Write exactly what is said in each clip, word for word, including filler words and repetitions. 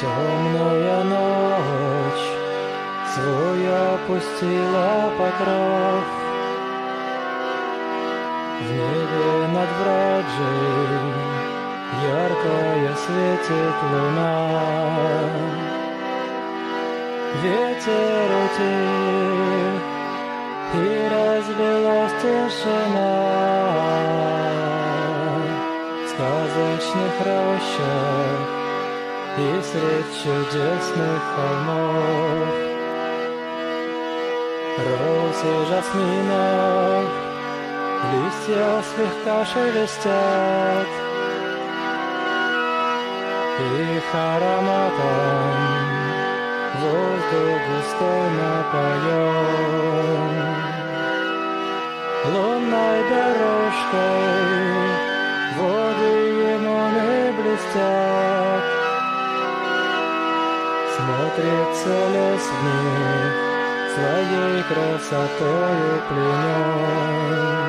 Темная ночь свой опустила покров. В небе над Враджей яркая светит луна. Ветер утих, и разлилась тишина. В сказочных рощах и средь чудесных холмов роз и жасминов листья слегка шелестят, их ароматом воздух густой напоен. Лунной дорожкой воды Ямуны блестят, смотрится лес в них своей красотою пленен.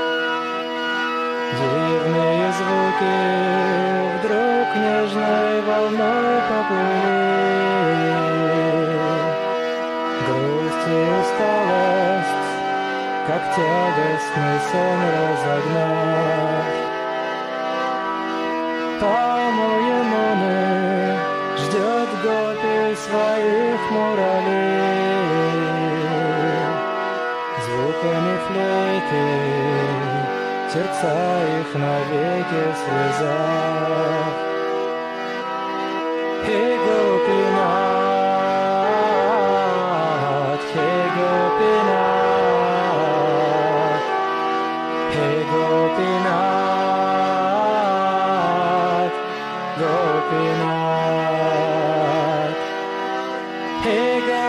Дивные звуки вдруг нежной волной поплыли. Грусть и усталость, как тягостный сон разогнав. Там у Ямуны ждет гопи своих муралей. Звуками флейты сердца их навеки связав. Хе гопинат, хе гопинат, хе гопинат, гопинат, хе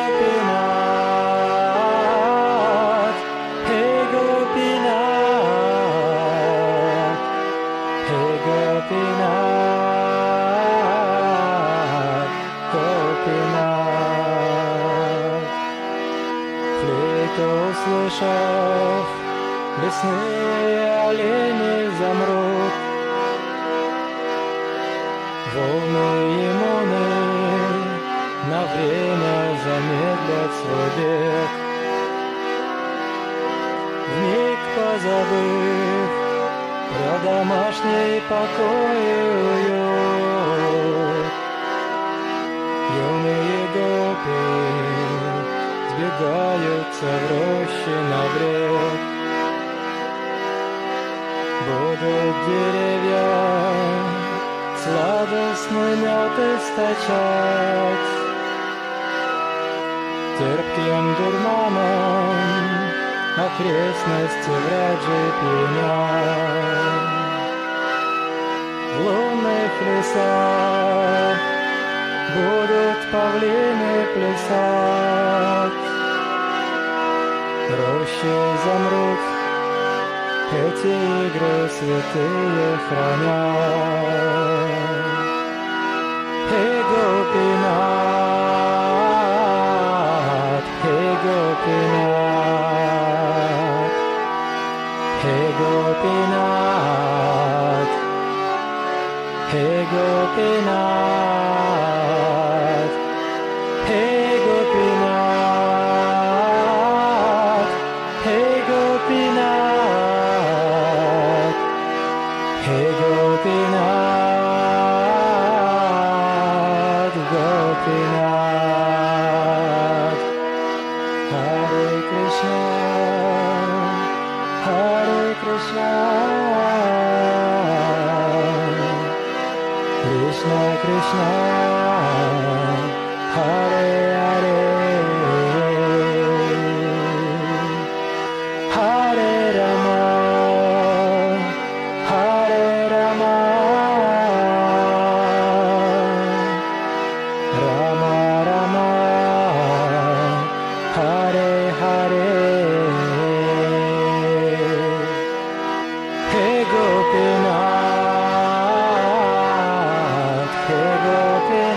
гопинат, хе гопинат, хе гопинат, гопинат. Флейту услышав, лесные олени замрут. Волны Ямуны на время замедлят свой бег. Вмиг позабыв про домашний покой и уют, юные гопи сбегаются в рощи на брег. Будут деревья сладостный мед источать, терпким дурманом окрестности Враджи пьянят. В лунных лесах будут павлины плясать, рощи замрут, эти игры святые хранят. Хе гопинат, хе гопинат, хе гопинат, хе гопинат, хе гопинат, хе гопинат, хе гопинат, гопинат. Харе Кришна, Харе Кришна, Кришна Кришна, Харе Харе, Харе Рама, Харе Рама, Рама Рама, Харе Харе. He gopinath, he gopinath.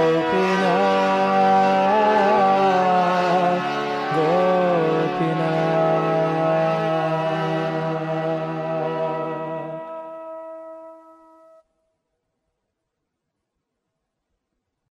Gopinath